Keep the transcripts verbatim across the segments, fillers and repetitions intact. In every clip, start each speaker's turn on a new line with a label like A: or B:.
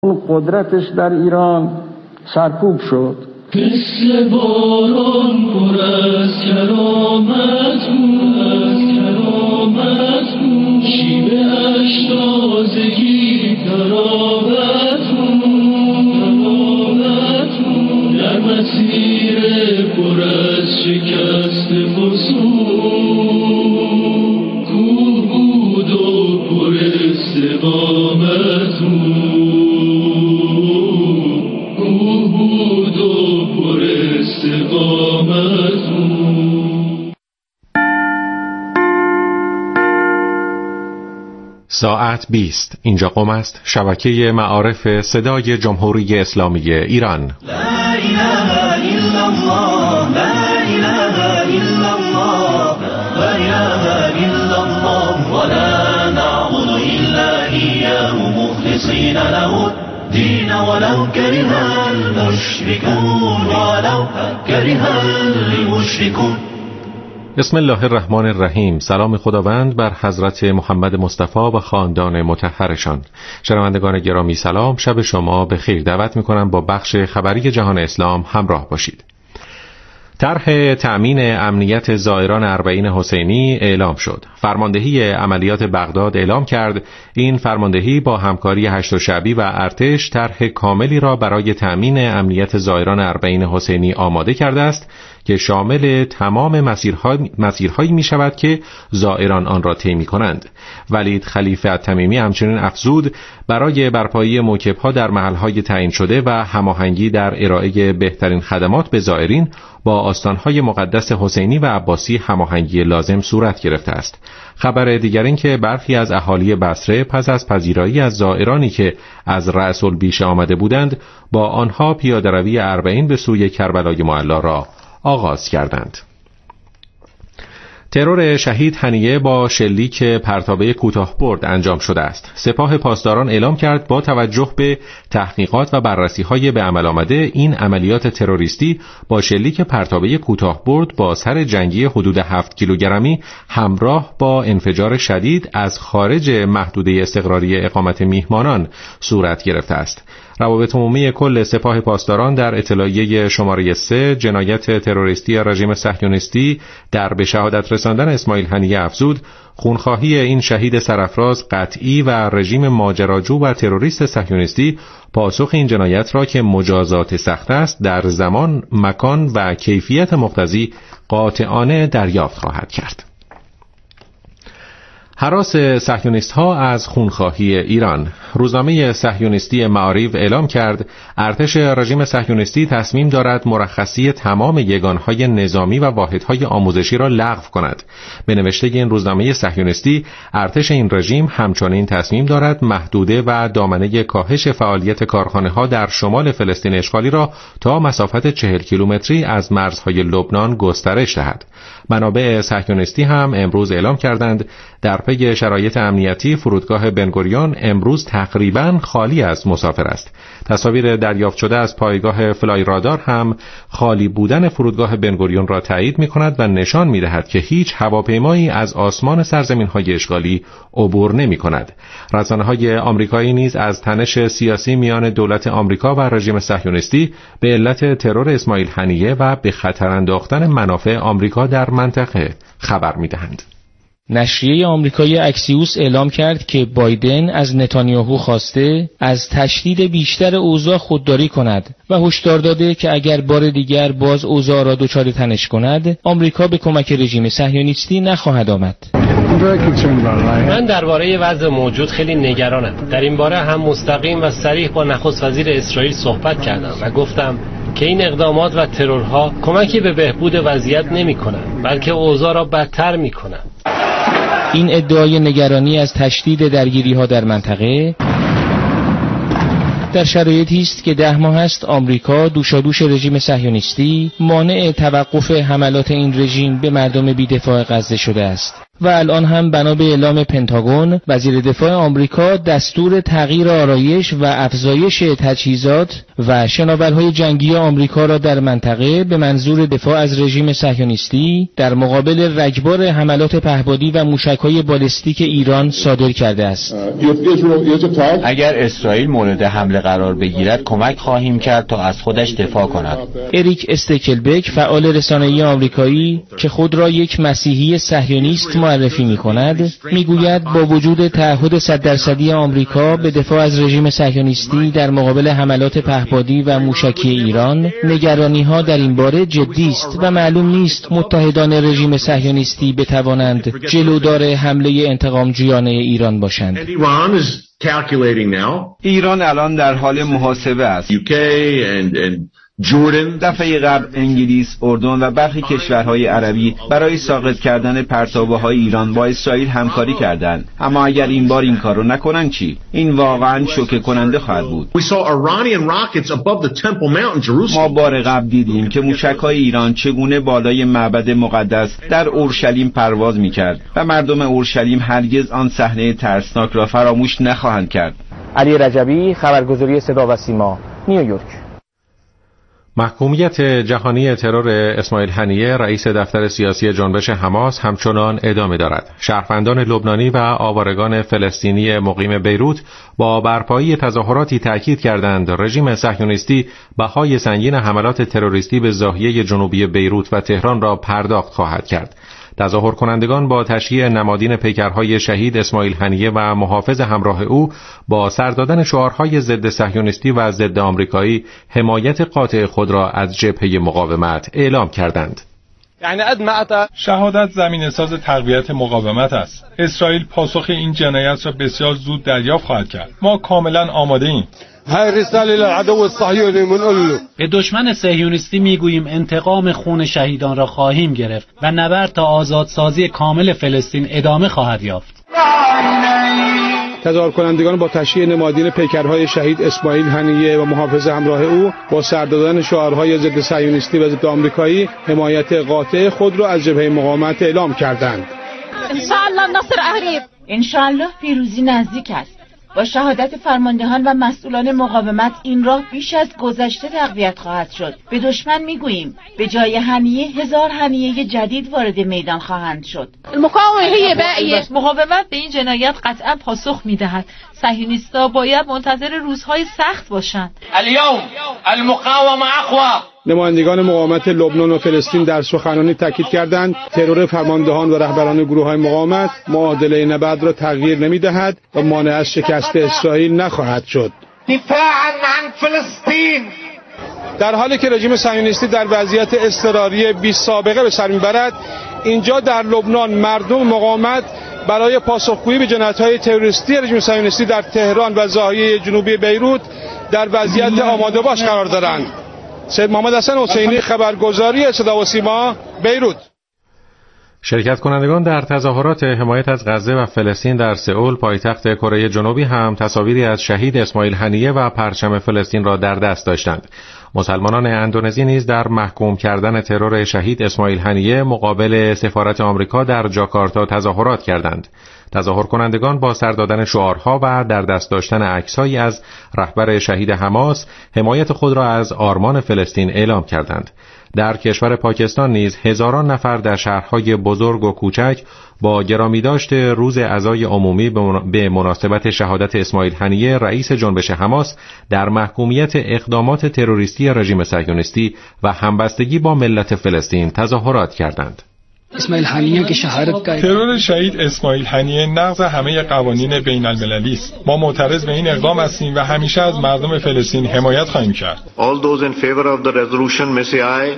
A: اون قدرتش در ایران سرکوب شد.
B: مثل باران پر از کرامت از کرامت شیوه اش تازگی تراوت تراوت در مسیر پر از شکست فسون کوه بود و پر استقامت کوه بود و پر استقامت.
C: ساعت بیست. اینجا قم است، شبکه معارف صدای جمهوری اسلامی ایران.
B: لا اله الا الله لا اله الا الله لا اله الا الله ولا نعبد الا اياه مخلصين له الدين ولو كره المشركون ولو كره المشركون.
C: بسم الله الرحمن الرحیم. سلام خداوند بر حضرت محمد مصطفی و خاندان مطهرشان. شنوندگان گرامی سلام، شب شما به خیر. دعوت میکنم با بخش خبری جهان اسلام همراه باشید. طرح تأمین امنیت زائران اربعین حسینی اعلام شد. فرماندهی عملیات بغداد اعلام کرد این فرماندهی با همکاری هشت شعبی و ارتش طرح کاملی را برای تأمین امنیت زائران اربعین حسینی آماده کرده است که شامل تمام مسیرها مسیرهایی می شود که زائران آن را طی می کنند. ولید خلیفه التمیمی همچنین افزود برای برپایی موکب‌ها در محل‌های تعیین شده و هماهنگی در ارائه بهترین خدمات به زائرین با آستان‌های مقدس حسینی و عباسی هماهنگی لازم صورت گرفته است. خبر دیگر این که برخی از اهالی بصره پس از پذیرایی از زائرانی که از رأس البیشه آمده بودند با آنها پیاده‌روی اربعین به سوی کربلای معلی را آغاز کردند. ترور شهید هنیه با شلیک پرتابه کوتاه‌برد انجام شده است. سپاه پاسداران اعلام کرد با توجه به تحقیقات و بررسی‌های به عمل آمده این عملیات تروریستی با شلیک پرتابه کوتاه‌برد با سر جنگی حدود هفت کیلوگرمی همراه با انفجار شدید از خارج محدوده استقراری اقامت میهمانان صورت گرفته است. روابط عمومی کل سپاه پاسداران در اطلاعیه شماره سه جنایت تروریستی رژیم صهیونیستی در به شهادت رساندن اسماعیل هنیه افزود خونخواهی این شهید سرافراز قطعی و رژیم ماجراجو و تروریست صهیونیستی پاسخ این جنایت را که مجازات سخت است در زمان، مکان و کیفیت مقتضی قاطعانه دریافت خواهد کرد. هراس صهیونیست ها از خونخواهی ایران. روزنامه صهیونیستی معارف اعلام کرد ارتش رژیم صهیونیستی تصمیم دارد مرخصی تمام یگانهای نظامی و واحدهای آموزشی را لغو کند. به نوشته این روزنامه صهیونیستی ارتش این رژیم همچنین تصمیم دارد محدوده و دامنه کاهش فعالیت کارخانه ها در شمال فلسطین اشغالی را تا مسافت چهل کیلومتری از مرزهای لبنان گسترش دهد. منابع صهیونیستی هم امروز اعلام کردند در پی شرایط امنیتی فرودگاه بنگوریون امروز تقریباً خالی از مسافر است. تصاویر دریافت شده از پایگاه فلای رادار هم خالی بودن فرودگاه بنگوریون را تایید می‌کند و نشان می‌دهد که هیچ هواپیمایی از آسمان سرزمین‌های اشغالی عبور نمی‌کند. رسانه‌های آمریکایی نیز از تنش سیاسی میان دولت آمریکا و رژیم صهیونیستی به علت ترور اسماعیل هنیه و به خطر انداختن منافع آمریکا در منطقه خبر می‌دهند.
D: نشریه آمریکایی اکسیوس اعلام کرد که بایدن از نتانیاهو خواسته از تشدید بیشتر اوضاع خودداری کند و هشدار داده که اگر بار دیگر باز اوضاع را دچار تنش کند آمریکا به کمک رژیم صهیونیستی نخواهد آمد.
E: من درباره وضع موجود خیلی نگرانم. در این باره هم مستقیم و صریح با نخست وزیر اسرائیل صحبت کردم و گفتم که این اقدامات و ترورها کمکی به بهبود وضعیت نمی‌کنند بلکه اوضاع را بدتر می‌کنند.
D: این ادعای نگرانی از تشدید درگیری‌ها در منطقه در شرایطی است که ده ماه است آمریکا دوشادوش رژیم صهیونیستی مانع توقف حملات این رژیم به مردم بی‌دفاع غزه شده است. و الان هم بنا به اعلام پنتاگون وزیر دفاع آمریکا دستور تغییر آرایش و افزایش تجهیزات و شناورهای جنگی آمریکا را در منطقه به منظور دفاع از رژیم صهیونیستی در مقابل رگبار حملات پهپادی و موشک‌های بالستیک ایران صادر کرده است.
F: اگر اسرائیل مورد حمله قرار بگیرد کمک خواهیم کرد تا از خودش دفاع کند.
D: اریک استکلبک فعال رسانه‌ای آمریکایی که خود را یک مسیحی صهیونیست معرفی می‌کند می‌گوید با وجود تعهد صد درصدی آمریکا به دفاع از رژیم صهیونیستی در مقابل حملات پهپادی و موشکی ایران نگرانی‌ها در این باره جدی است و معلوم نیست متحدان رژیم صهیونیستی بتوانند جلودار حمله انتقامجویانه ایران باشند.
G: ایران الان در حال محاسبه است.
H: جوردن،
G: دفعه قبل انگلیس، اردن و برخی کشورهای عربی برای ساقط کردن پرتابه‌های ایران با اسرائیل همکاری کردند. اما اگر این بار این کارو نکنن چی؟ این واقعاً شوکه کننده خواهد بود. ما بار قبل دیدیم که موشک‌های ایران چگونه بالای معبد مقدس در اورشلیم پرواز می‌کرد و مردم اورشلیم هرگز آن صحنه ترسناک را فراموش نخواهند کرد.
D: علی رجبی، خبرگزاری صدا و سیما، نیویورک.
C: محکومیت جهانی ترور اسماعیل هنیه رئیس دفتر سیاسی جنبش حماس همچنان ادامه دارد. شهروندان لبنانی و آوارگان فلسطینی مقیم بیروت با برپایی تظاهراتی تأکید کردند رژیم صهیونیستی بهای سنگین حملات تروریستی به ناحیه جنوبی بیروت و تهران را پرداخت خواهد کرد. تظاهر کنندگان با تشییع نمادین پیکرهای شهید اسماعیل هنیه و محافظ همراه او با سر دادن شعارهای ضد صهیونیستی و ضد آمریکایی حمایت قاطع خود را از جبهه مقاومت اعلام کردند.
I: شهادت زمینه‌ساز تقویت مقاومت است. اسرائیل پاسخ این جنایت را بسیار زود دریافت خواهد کرد. ما کاملا آماده ایم.
J: به دشمن صهیونیستی میگوییم انتقام خون شهیدان را خواهیم گرفت و نبرد تا آزادسازی کامل فلسطین ادامه خواهد یافت.
K: تظاهر کنندگان با تشییع نمادین پیکرهای شهید اسماعیل هنیه و محافظ همراه او با سر دادن شعارهای ضد صهیونیستی و ضد آمریکایی حمایت قاطع خود را از جبهه مقاومت اعلام کردند.
L: ان شاء الله النصر قریب. ان شاء الله پیروزی نزدیک است. با شهادت فرماندهان و مسئولان مقاومت این راه بیش از گذشته تقویت خواهد شد. به دشمن میگوییم به جای هنیه هزار هنیه جدید وارد میدان خواهند شد.
M: المقاومه هی باقیه. مقاومت به این جنایت قطعا پاسخ میدهد. صهیونیست‌ها باید منتظر روزهای سخت باشند.
B: اليوم المقاومه اقوى.
K: نمایندگان مقاومت لبنان و فلسطین در سخنرانی تاکید کردند ترور فرماندهان و رهبران گروه‌های مقاومت معادله نبرد را تغییر نمی‌دهد و مانع از شکست اسرائیل نخواهد شد.
B: دفاعاً عن فلسطین.
K: در حالی که رژیم صهیونیستی در وضعیت اضطراری بی سابقه به سر می‌برد، اینجا در لبنان مردم مقاومت برای پاسخگویی به جنایت‌های تروریستی رژیم صهیونیستی در تهران و ناحیه جنوبی بیروت در وضعیت آماده باش قرار دارند. سید محمد حسن حسینی، خبرگزاری صدا و سیما، بیروت.
C: شرکت کنندگان در تظاهرات حمایت از غزه و فلسطین در سئول پایتخت کره جنوبی هم تصاویری از شهید اسماعیل هنیه و پرچم فلسطین را در دست داشتند. مسلمانان اندونزی نیز در محکوم کردن ترور شهید اسماعیل هنیه مقابل سفارت آمریکا در جاکارتا تظاهرات کردند. تظاهر کنندگان با سر دادن شعارها و در دست داشتن عکس‌هایی از رهبر شهید حماس حمایت خود را از آرمان فلسطین اعلام کردند. در کشور پاکستان نیز هزاران نفر در شهرهای بزرگ و کوچک با گرامیداشت روز عزای عمومی به مناسبت شهادت اسماعیل هنیه رئیس جنبش حماس در محکومیت اقدامات تروریستی رژیم صهیونیستی و همبستگی با ملت فلسطین تظاهرات کردند.
N: اسماعیل هنیه که شهادت کرد.
I: ترور شهید اسماعیل هنیه نقض همه قوانین بین المللی است. ما معترض به این اقدام هستیم و همیشه از مردم فلسطین حمایت خواهیم کرد.
O: All those in favor of the resolution may say aye.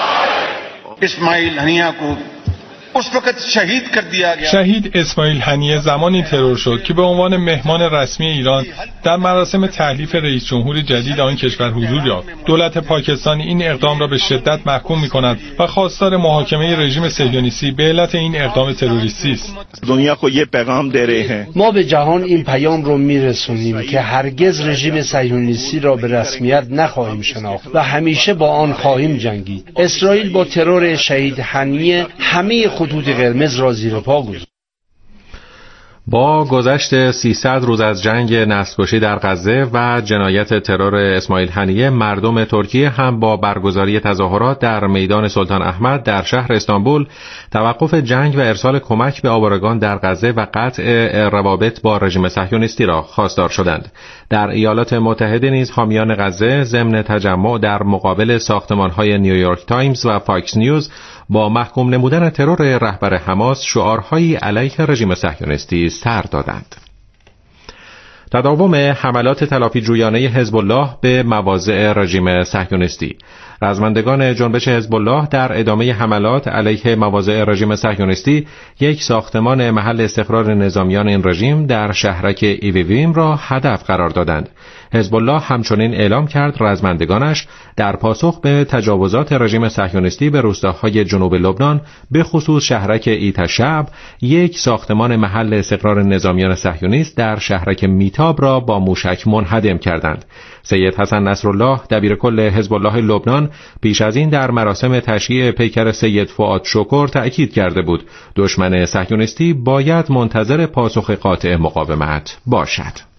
P: اسماعیل هنیه کو اس وقت شهید کر دیا گیا.
I: شهید اسماعیل هنیه زمانی ترور شد که به عنوان مهمان رسمی ایران در مراسم تحلیف رئیس جمهور جدید آن کشور حضور یافت. دولت پاکستان این اقدام را به شدت محکوم می‌کند و خواستار محاکمه رژیم صهیونیستی به علت این اقدام تروریستی است.
O: دنیا کو یہ پیغام دے رہے ہیں.
Q: ما به جهان این پیام رو میرسونیم که هرگز رژیم صهیونیستی را به رسمیت نخواهیم شناخت و همیشه با آن خواهیم جنگید. اسرائیل با ترور شهید هنیه همه خطوط قرمز را زیر پا گذاشت.
C: با گذشت سیصد روز از جنگ نسل‌کشی در غزه و جنایت ترور اسماعیل هنیه، مردم ترکیه هم با برگزاری تظاهرات در میدان سلطان احمد در شهر استانبول توقف جنگ و ارسال کمک به آوارگان در غزه و قطع روابط با رژیم صهیونیستی را خواستار شدند. در ایالات متحده نیز حامیان غزه ضمن تجمع در مقابل ساختمان‌های نیویورک تایمز و فاکس نیوز با محکوم نمودن ترور رهبر حماس شعارهایی علیه رژیم صهیونیستی سر دادند. تداوم حملات تلافیجویانه حزب الله به مواضع رژیم صهیونیستی. رزمندگان جنبش حزب الله در ادامه حملات علیه مواضع رژیم صهیونیستی یک ساختمان محل استقرار نظامیان این رژیم در شهرک ایویویم را هدف قرار دادند. حزب الله همچنین اعلام کرد رزمندگانش در پاسخ به تجاوزات رژیم صهیونیستی به روستاهای جنوب لبنان به خصوص شهرک ایتشعب یک ساختمان محل استقرار نظامیان صهیونیست در شهرک میتاب را با موشک منهدم کردند. سید حسن نصرالله دبیرکل حزب الله لبنان پیش از این در مراسم تشییع پیکر سید فؤاد شکر تأکید کرده بود دشمن صهیونیستی باید منتظر پاسخ قاطع مقاومت باشد.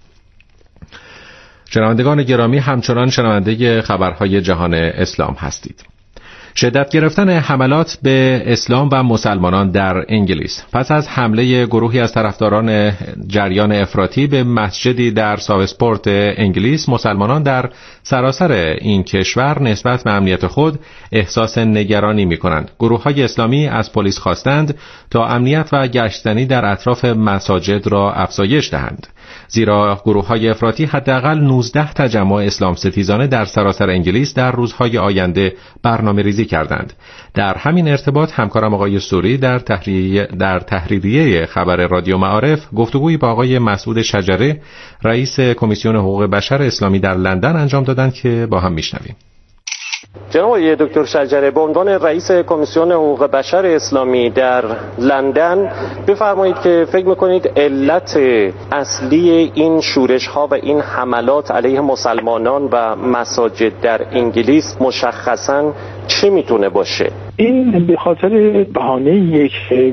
C: شنوندگان گرامی، همچنان شنونده خبرهای جهان اسلام هستید. شدت گرفتن حملات به اسلام و مسلمانان در انگلیس پس از حمله گروهی از طرفداران جریان افراطی به مسجدی در ساوثپورت انگلیس، مسلمانان در سراسر این کشور نسبت به امنیت خود احساس نگرانی می‌کنند. گروه‌های اسلامی از پلیس خواستند تا امنیت و گشتنی در اطراف مساجد را افزایش دهند، زیرا گروه‌های افراطی حداقل نوزده تجمع اسلام ستیزانه در سراسر انگلیس در روزهای آینده برنامه‌ریزی کردند. در همین ارتباط همکارم آقای سوری در تحریریه در تحریریه خبر رادیو معارف گفتگویی با آقای مسعود شجره رئیس کمیسیون حقوق بشر اسلامی در لندن انجام دادند که با هم میشنویم.
H: جناب آقای دکتر شجره، به عنوان رئیس کمیسیون حقوق بشر اسلامی در لندن بفرمایید که فکر میکنید علت اصلی این شورش ها و این حملات علیه مسلمانان و مساجد در انگلیس مشخصاً چی میتونه باشه؟
R: این به خاطر بهانه یک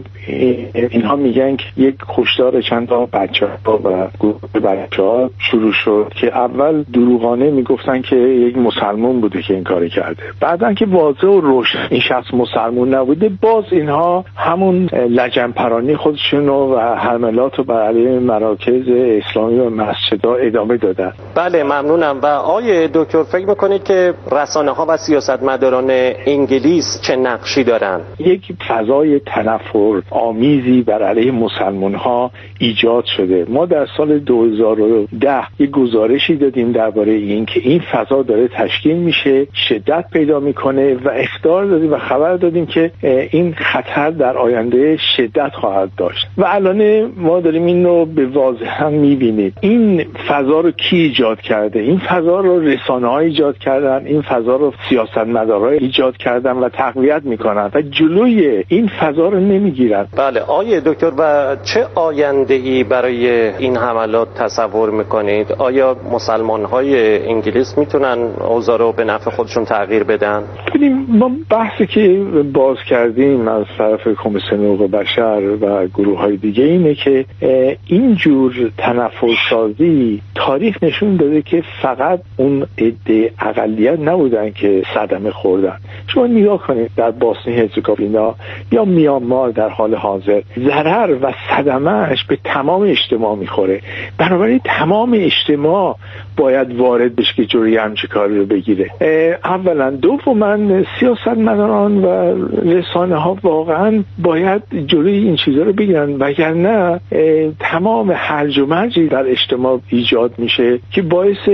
R: اینها میگن که یک کشتار چند تا بچه‌ها و گروه بچه‌ها شروع شد که اول دروغانه میگفتن که یک مسلمان بوده که این کار کرده، بعدن که واضح و روشن این شخص مسلمان نبوده، باز اینها همون لجنپرانی خودشونو و حملات رو بر علیه مراکز اسلامی و مسجدها ادامه دادن.
H: بله ممنونم. و آقای دکتر فکر میکنید که رسانه‌ها و سیاستمداران انگلیس چه نقشی دارن؟
R: یک فضای تنفر آمیزی بر علیه مسلمان ها ایجاد شده. ما در سال دو هزار و ده یک گزارشی دادیم درباره این که این فضا داره تشکیل میشه، شدت پیدا میکنه و اخطار دادیم و خبر دادیم که این خطر در آینده شدت خواهد داشت و الان ما داریم این رو به واضح هم میبینید. این فضا رو کی ایجاد کرده؟ این فضا رو رسانه‌ها ایجاد کردن، این فضا رو سیاستمدارها ایجاد کردن و تقویت میکنن و جلوی این فضا رو نمیگیرن.
H: بله آقای دکتر، و چه آینده‌ای برای این حملات تصور میکنید؟ آیا مسلمان‌های انگلیس میتونن اوضاع رو به نفع خودشون تغییر بدن؟
R: ببینیم، ما بحثی که باز کردیم از طرف کمیسیون حقوق بشر و گروه‌های دیگه اینه که این جور تنفرسازی تاریخ نشون داده که فقط اون عده اقلیت نبودن که صدمه خوردن. شما نگاه کنید در بوسنی هرزگوینا یا میانمار در حال حاضر ضرر و صدمهش به تمام اجتماع میخوره، بنابراین تمام اجتماع باید وارد بشه که جلوی همچین کاری رو بگیره. اولا. دوما سیاستمداران و رسانه ها واقعا باید جلوی این چیزا رو بگیرن، وگرنه تمام هرج و مرجی در اجتماع ایجاد میشه که باعث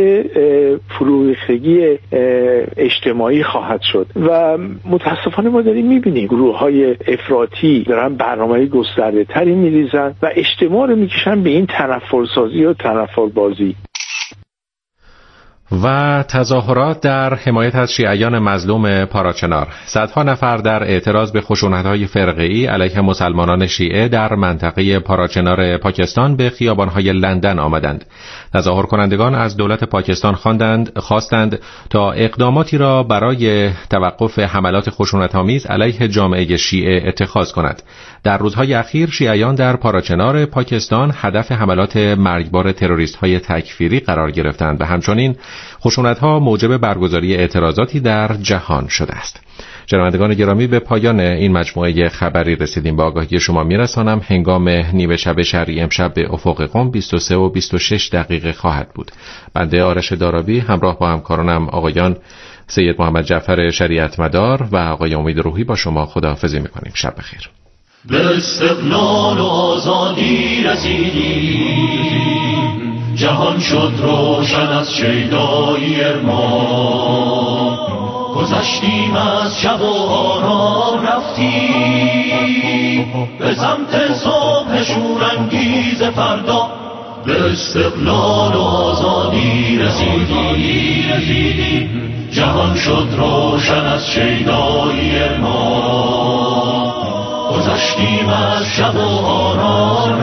R: فروریختگی اجتماعی خواهد شد و متاسفانه ما داریم میبینیم گروه های افراطی دارن برنامه گسترده تری میریزن و اجتماع رو میکشن به این تنفرسازی و تنفربازی.
C: و تظاهرات در حمایت از شیعیان مظلوم پاراچنار. صدها نفر در اعتراض به خشونت‌های فرقه‌ای علیه مسلمانان شیعه در منطقه پاراچنار پاکستان به خیابان‌های لندن آمدند. تظاهر کنندگان از دولت پاکستان خواندند خواستند تا اقداماتی را برای توقف حملات خشونت‌آمیز علیه جامعه شیعه اتخاذ کند. در روزهای اخیر شیعیان در پاراچنار پاکستان هدف حملات مرگبار تروریست‌های تکفیری قرار گرفتند و همچنین خشونت‌ها موجب برگزاری اعتراضاتی در جهان شده است. شنوندگان گرامی، به پایان این مجموعه خبری رسیدیم. با آگاهی شما میرسانم هنگام نیمه شب شرعی امشب به افق قم بیست و سه و بیست و شش دقیقه خواهد بود. بنده آرش دارابی همراه با همکارانم آقایان سید محمد جعفر شریعت مدار و آقای امید روحی با شما خداحافظی می‌کنیم. شب بخیر.
S: به استقلال و آزادی رسیدیم، جهان شد روشن از شیدایی ارمان، گذشتیم از شب و آرام رفتیم به سمت صبح شورانگیز فردا. به استقلال و آزادی رسیدیم، جهان شد روشن از شیدایی ارمان، گذشتیم از شب و آرام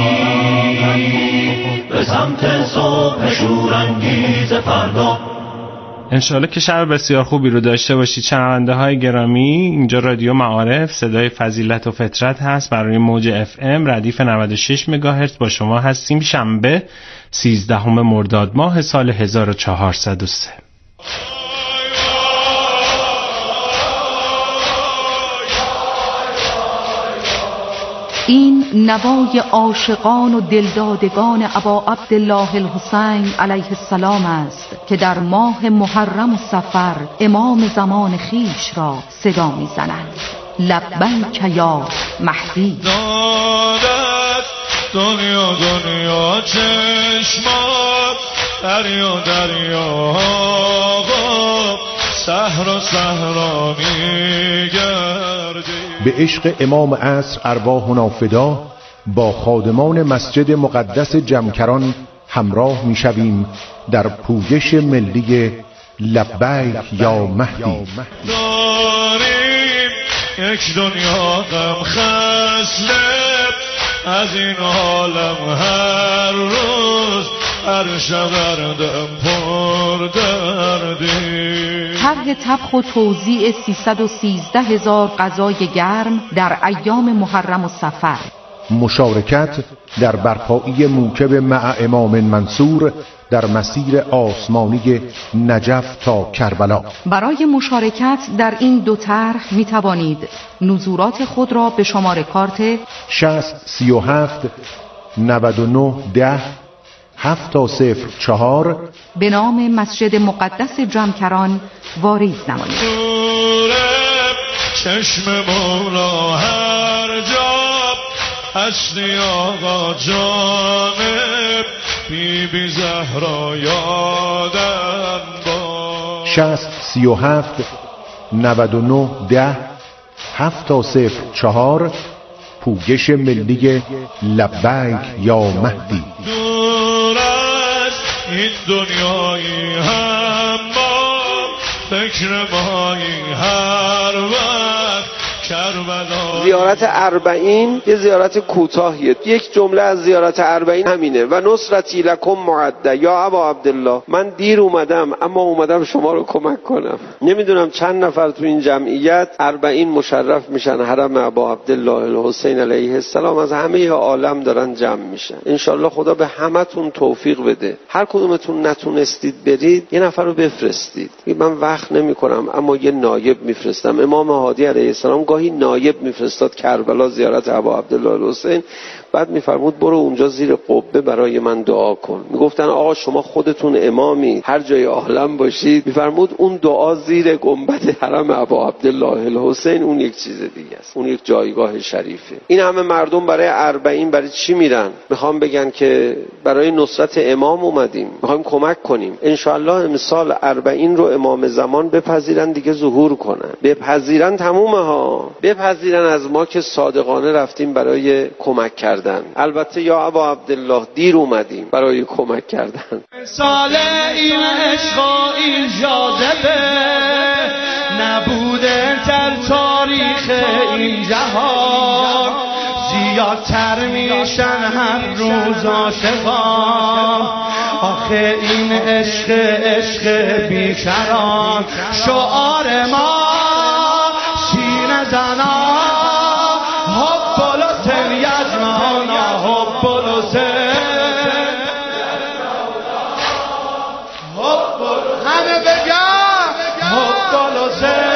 S: رفتیم به سمت صبح شورانگیز فردا.
T: انشالله که شب بسیار خوبی رو داشته باشید. شنونده های گرامی، اینجا رادیو معارف صدای فضیلت و فطرت هست. برای موج اف ام ردیف نود و شش مگاهرتز با شما هستیم. شنبه سیزدهم مرداد ماه سال هزار و چهارصد و سه.
U: این نوای عاشقان و دلدادگان ابا عبدالله الحسین علیه السلام است که در ماه محرم و صفر امام زمان خیش را صدا می‌زنند. لبیک یا مهدی.
S: دادت دنیا دنیا چشمات، دریا دریا صحرا صحرا میگردی.
V: به عشق امام عصر ارواحنا فدا، با خادمان مسجد مقدس جمکران همراه میشویم در پویش ملی لبیک یا مهدی.
S: داریم یک دنیا غم خسته، از این عالم هر روز هر شب دم پر دردی.
U: طرح طبخ و توزیع سیصد و سیزده هزار غذای گرم در ایام محرم و صفر.
V: مشارکت در برپایی موکب مع امام منصور در مسیر آسمانی نجف تا کربلا.
U: برای مشارکت در این دو طرح می توانید نزورات خود را به شماره کارت
V: شصت سی و هفت نود و نه ده هفت تا صفر چهار
U: به نام مسجد مقدس جمکران واریز نمایید.
S: چشم مولا هر جا هستی آقا جانب، بی بی زهرا یادم با.
V: شصت سی و هفت نود و نه ده هفت تا صفر چهار پوگش ملی لبیک یا مهدی.
S: دور از این دنیایی هم ما، فکر مایی هر وقت کربلا.
W: زیارت اربعین یه زیارت کوتاهیه. یک جمله از زیارت اربعین همینه: و نصرتی لکم معده یا ابا عبدالله. من دیر اومدم اما اومدم شما رو کمک کنم. نمیدونم چند نفر تو این جمعیت اربعین مشرف میشن. حرم ابا عبدالله الحسین علیه السلام از همه عالم دارن جمع میشن. انشالله خدا به همتون توفیق بده. هر کدومتون نتونستید برید یه نفر رو بفرستید. من وقت نمیکنم اما یه نایب میفرستم. امام هادی علیه السلام گاهی نایب میفرستاد کربلا زیارت ابا عبدالله الحسین، بعد میفرمود برو اونجا زیر قبه برای من دعا کن. میگفتن آقا شما خودتون امامی، هر جای عالم باشید. میفرمود اون دعا زیر گنبد حرم ابا عبدالله الحسین اون یک چیز دیگه است، اون یک جایگاه شریفه. این همه مردم برای اربعین برای چی میرن؟ میخوام بگن که برای نصرت امام اومدیم، میخوایم کمک کنیم. انشالله امسال اربعین رو امام زمان بپذیرن دیگه ظهور کنن. بپذیرن تمومه ها. بپذیرن از ما که صادقانه رفتیم برای کمک کردن. البته یا ابا عبدالله دیر اومدیم برای کمک کردن.
S: سال این عشق
A: زیادتر میشن هر روز عاشقان. آخه این عشق عشق بیکران، شعار ما سینه زنا حب الحسین یجمعنا حب الحسین. همه بگم حب الحسین.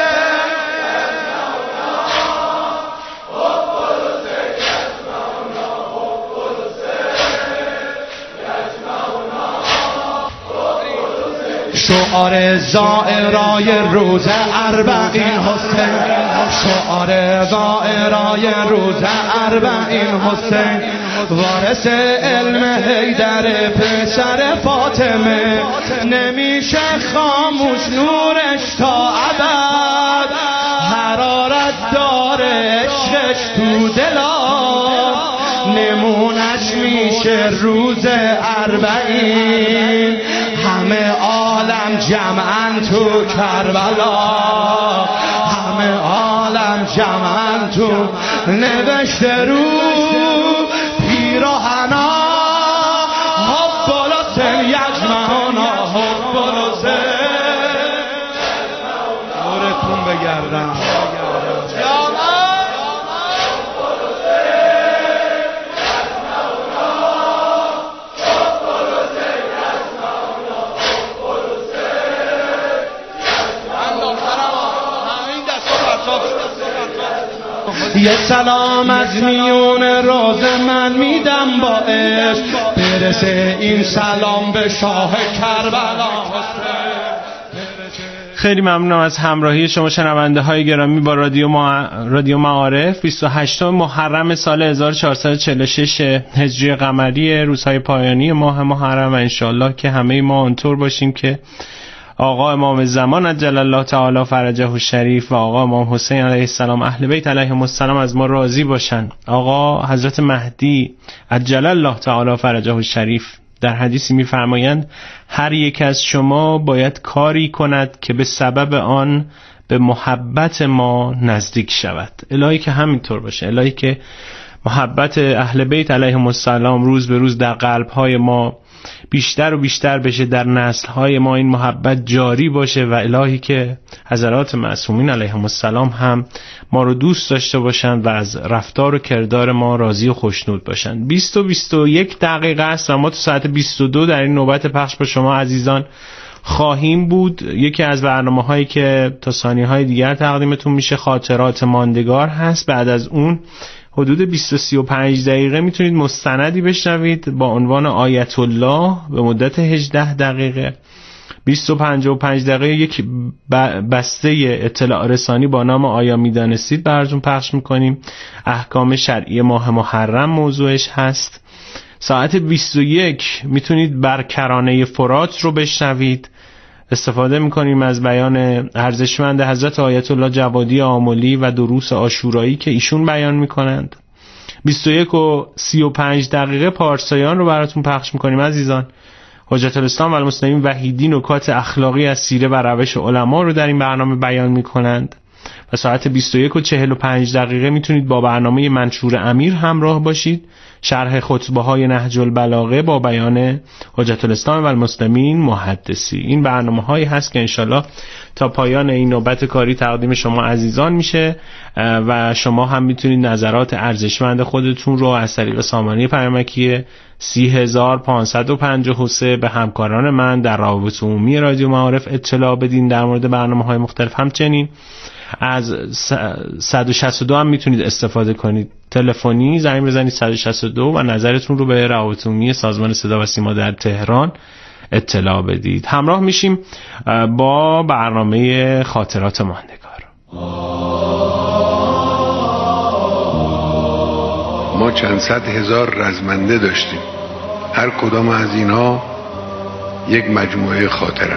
A: شعار زائرای روز اربعین حسین، شعار زائرای روز اربعین حسین، وارث علم حیدر پسر فاطمه، نمیشه خاموش نورش تا ابد، حرارت داره عشقش تو دلا، نمونش میشه روز اربعین، همه عالم جمعن تو کربلا، همه عالم جمعن تو نوشته رو پیراهنا حب الحسین یجمعنا حب الحسین. دورتون بگردم یه سلام از میون روز من میدم با عشق، برسه این سلام به شاه کربلا.
T: خیلی ممنونم از همراهی شما شنونده های گرامی با رادیو ما... رادیو معارف. بیست و هشتم محرم سال هزار و چهارصد و چهل و شش هجری قمری، روزهای پایانی ماه محرم، و انشالله که همه ما اونطور باشیم که آقا امام زمان عجل الله تعالی فرجه الشریف و آقا امام حسین علیه السلام اهل بیت علیهم السلام از ما راضی باشن. آقا حضرت مهدی عجل الله تعالی فرجه الشریف در حدیثی می‌فرمایند هر یک از شما باید کاری کند که به سبب آن به محبت ما نزدیک شود. الهی که همینطور باشه، الهی که محبت اهل بیت علیهم السلام روز به روز در قلب‌های ما بیشتر و بیشتر بشه، در نسل‌های ما این محبت جاری باشه، و الهی که حضرات معصومین علیهم السلام هم ما رو دوست داشته باشند و از رفتار و کردار ما راضی و خوشنود باشند. بیست و بیست و یک دقیقه است و ما تو ساعت بیست و دو در این نوبت پخش با شما عزیزان خواهیم بود. یکی از برنامه‌هایی که تا ثانیه‌های دیگر تقدیمتون میشه خاطرات ماندگار هست. بعد از اون حدود بیست و سی و پنج دقیقه میتونید مستندی بشنوید با عنوان آیت الله به مدت هجده دقیقه. بیست و پنج و پنج دقیقه یک بسته اطلاع رسانی با نام آیا میدانستید براتون پخش میکنیم. احکام شرعی ماه محرم موضوعش هست. ساعت بیست و یک میتونید بر کرانه فرات رو بشنوید. استفاده میکنیم از بیان ارزشمند حضرت آیت الله جوادی آملی و دروس عاشورایی که ایشون بیان میکنند. بیست و یک و سی و پنج دقیقه پارسایان رو براتون پخش میکنیم عزیزان. حجت الاسلام و المسلمین وحیدی نکات اخلاقی از سیره و روش علما رو در این برنامه بیان میکنند. و ساعت بیست و یک و چهل و پنج دقیقه میتونید با برنامه منشور امیر همراه باشید. شرح خطبه های نهج البلاغه با بیان حجت الاسلام و المسلمین محدثی. این برنامه هایی هست که انشالله تا پایان این نوبت کاری تقدیم شما عزیزان میشه و شما هم میتونید نظرات ارزشمند خودتون رو از طریق سامانه پیامکی سی هزار پانصد و پنجاه و سه به همکاران من در روابط عمومی رادیو معارف اطلاع بدین در مورد برنامه های مختلف. همچنین از صد و شصت و دو هم میتونید استفاده کنید، تلفنی زنگ بزنید صد و شصت و دو و نظرتون رو به روابط عمومی سازمان صدا و سیما در تهران اطلاع بدید. همراه میشیم با برنامه خاطرات ماندگار.
E: ما چند صد هزار رزمنده داشتیم، هر کدام از اینها یک مجموعه خاطرن.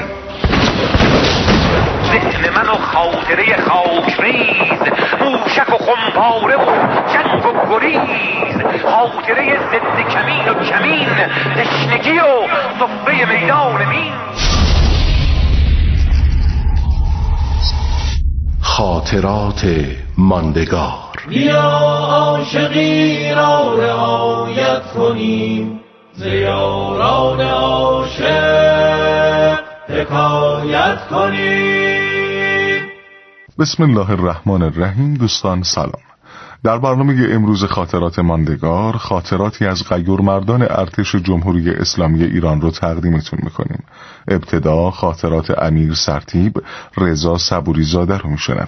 F: ذهن من و خاطره خاکریز، موشک و خمپاره و جنگ و گریز، خاطره ضد کمین و کمین، تشنگی و صفه میدان مین.
V: خاطرات ماندگار.
S: بیا عاشقی را رعایت کنیم، ز یاران عاشق حکایت کنیم.
D: بسم الله الرحمن الرحیم. دوستان سلام. در برنامه امروز خاطرات ماندگار خاطراتی از غیورمردان ارتش جمهوری اسلامی ایران رو تقدیمتون میکنیم. ابتدا خاطرات امیر سرتیپ رضا صبوری زاده رو میشنویم.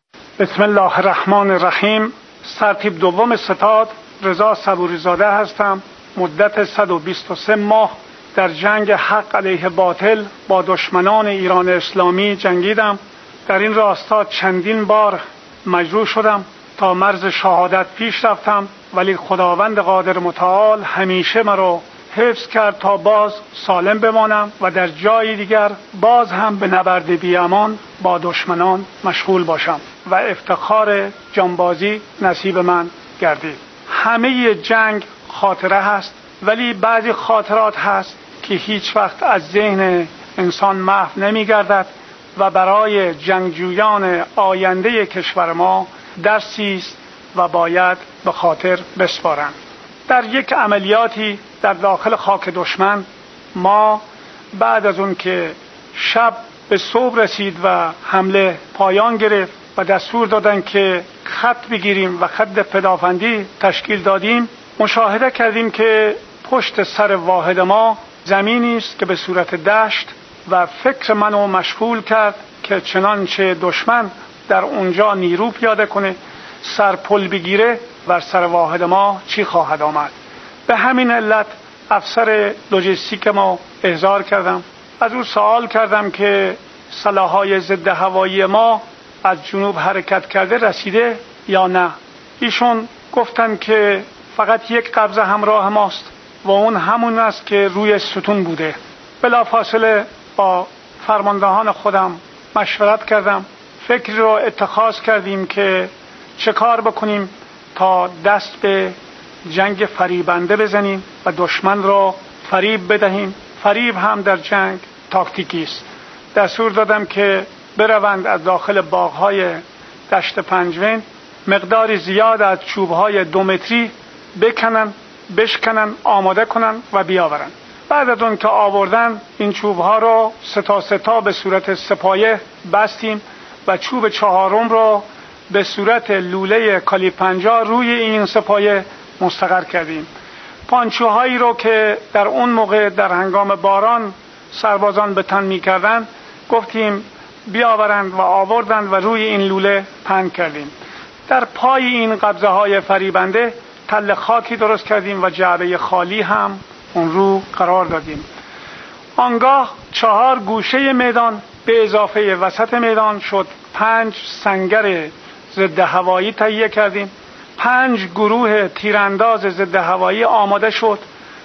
K: بسم الله الرحمن الرحیم. سرتیپ دوم ستاد رضا صبوری زاده هستم. مدت صد و بیست و سه ماه در جنگ حق علیه باطل با دشمنان ایران اسلامی جنگیدم. در این راستا چندین بار مجروح شدم، تا مرز شهادت پیش رفتم، ولی خداوند قادر متعال همیشه مرا حفظ کرد تا باز سالم بمانم و در جای دیگر باز هم به نبرد بی امان با دشمنان مشغول باشم و افتخار جانبازی نصیب من گردید. همه جنگ خاطره هست، ولی بعضی خاطرات هست که هیچ وقت از ذهن انسان محو نمی گردد و برای جنگجویان آینده کشور ما درسی است و باید به خاطر بسپارند. در یک عملیاتی در داخل خاک دشمن ما بعد از اون که شب به صبح رسید و حمله پایان گرفت و دستور دادن که خط بگیریم و خط پدافندی تشکیل دادیم، مشاهده کردیم که پشت سر واحد ما زمینی است که به صورت دشت و فکر منو مشغول کرد که چنانچه دشمن در اونجا نیرو پیاده کنه، سرپل بگیره و سر واحد ما چی خواهد آمد. به همین علت افسر لوجستیک ما احضار کردم، از او سوال کردم که سلاح‌های ضد هوایی ما از جنوب حرکت کرده رسیده یا نه. ایشون گفتن که فقط یک قبضه همراه ماست و اون همون است که روی ستون بوده. بلافاصله با فرماندهان خودم مشورت کردم، فکری رو اتخاذ کردیم که چه کار بکنیم تا دست به جنگ فریبنده بزنیم و دشمن را فریب بدهیم. فریب هم در جنگ تاکتیکی است. دستور دادم که بروند از داخل باغ‌های دشت پنجوین مقداری زیاد از چوب‌های دو متری بکنن، بشکنن، آماده کنن و بیاورن. بعد از اون که آوردن این چوب‌ها رو ستا ستا به صورت سپایه بستیم و چوب چهارم رو به صورت لوله کالی پنجاه روی این سپایه مستقر کردیم. پانچوهایی رو که در اون موقع در هنگام باران سربازان به تن می‌کردن گفتیم بیاورند و آوردند و روی این لوله پهن کردیم. در پای این قبضه های فریبنده تل خاکی درست کردیم و جعبه خالی هم اون رو قرار دادیم. آنگاه چهار گوشه میدان به اضافه وسط میدان شد پنج سنگر ضد هوایی تهیه کردیم. پنج گروه تیرانداز ضد هوایی آماده شد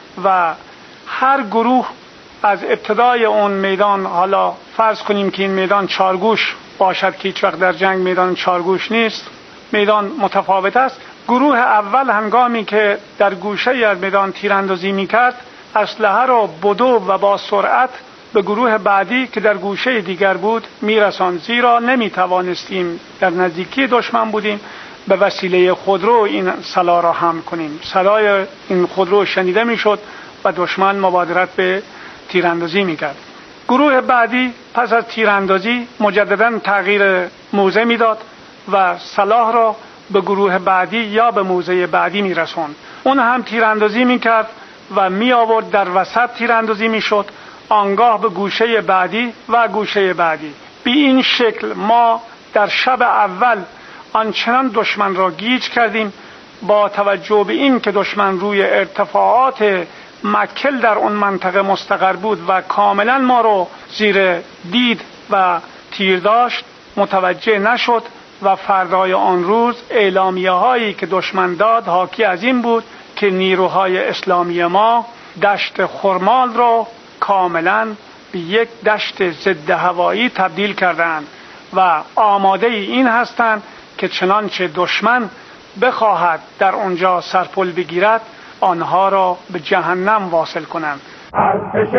K: و هر گروه از ابتدای اون میدان، حالا فرض کنیم که این میدان چارگوش باشد که هیچ وقت در جنگ میدان چارگوش نیست، میدان متفاوت است. گروه اول هنگامی که در گوشه از میدان تیراندازی میکرد اسلحه را بدو و با سرعت به گروه بعدی که در گوشه دیگر بود میرساند، زیرا نمیتوانستیم در نزدیکی دشمن بودیم به وسیله خودرو این سلاح را حمل کنیم. صدای این خودرو شنیده میشد و دشمن مبادرت به تیراندازی میکرد. گروه بعدی پس از تیراندازی مجددا تغییر موضع میداد و سلاح را به گروه بعدی یا به موضع بعدی میرسوند. اون هم تیراندازی میکرد و می آورد در وسط تیراندازی میشد، آنگاه به گوشه بعدی و گوشه بعدی. به این شکل ما در شب اول آنچنان دشمن را گیج کردیم، با توجه به این که دشمن روی ارتفاعات مکل در اون منطقه مستقر بود و کاملا ما رو زیر دید و تیر داشت، متوجه نشد و فردای آن روز اعلامیه هایی که دشمن داد حاکی از این بود که نیروهای اسلامی ما دشت خرمال را کاملا به یک دشت ضد هوایی تبدیل کردند و آماده این هستند که چنانچه دشمن بخواهد در اونجا سرپل بگیرد آنها را به جهنم واصل کنند.
S: ارتش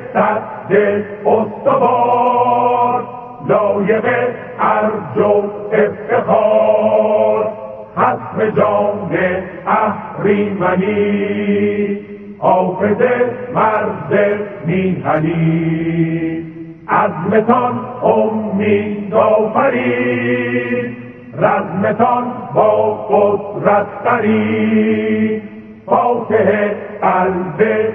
S: سد استوار لایق ارج و افتخار
G: زخم جان اهریمنی حافظ مرد میهنی عزمتان امید آفرید رزمتان با قدرت قرید فاتح قلب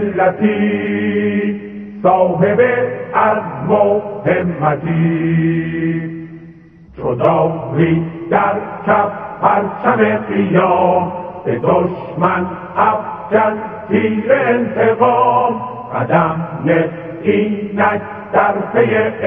G: ملتی صاحب عزم و همتی چو داری در کف پرچم قیام به دشمن افکن تیر انتقام قدم نه اینک در پی